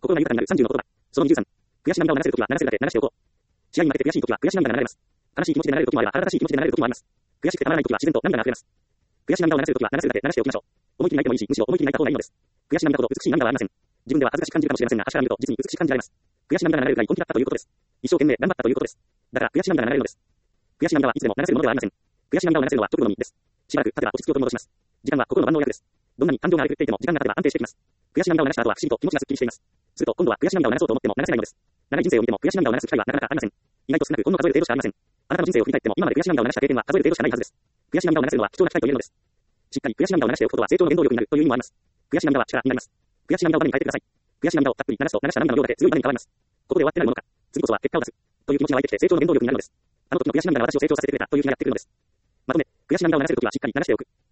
心が豊かになる30の言葉。その23。悔し涙を流せるときは流せるだけ流しておこう。試合に負けて悔しいときは悔し涙が流れます。悲しい気持ちで流れるときもあれば腹立たしい気持ちで流れるときもあります。悔しくてたまらないときは自然と涙が溢れます。悔し涙を流せるときは流せるだけ流しておきましょう。思い切り泣いてもいいし、むしろ思い切り泣いた方がいいのです。悔し涙ほど美しい涙はありません。自分では恥ずかしく感じるかもしれませんが、足から見ると実に美しく感じられます。悔し涙が流れるくらい本気だったということです。一生懸命頑張ったということです。だから悔し涙が流れるのです。悔し涙はいつでも流せるものではありません。悔し涙を流せるのは解くのみです。しばらく経てば落ち着きを取り戻します。時間は心の万能薬です。どんなに感情が荒れ狂っていても時間が経てば安定してきます。悔し涙を流した後は不思議と気持ちがすっきりしています。すると今度は悔し涙を流そうと思っても流せないのです。長い人生を見ても悔し涙を流す機会はなかなかありません。意外と少なくほんの数える程度しかありません。あなたの人生を振り返っても今まで悔し涙を流した経験は数える程度しかないはずです。悔し涙を流せるのは貴重な機会と言えるのです。しっかり悔し涙を流しておくことは成長の原動力になるという意味もあります。悔し涙は力になります。悔し涙をバネに変えてください。悔し涙をたっぷり流すと流した涙の量だけ強いバネに変わります。ここで終わってないものか。次こそは結果を出す。という気持ちが湧いてきて成長の原動力になるのです。あの時の悔し涙が私を成長させてくれたという日がやってくるのです。まとめ、悔し涙を流せるときはしっかり流しておく。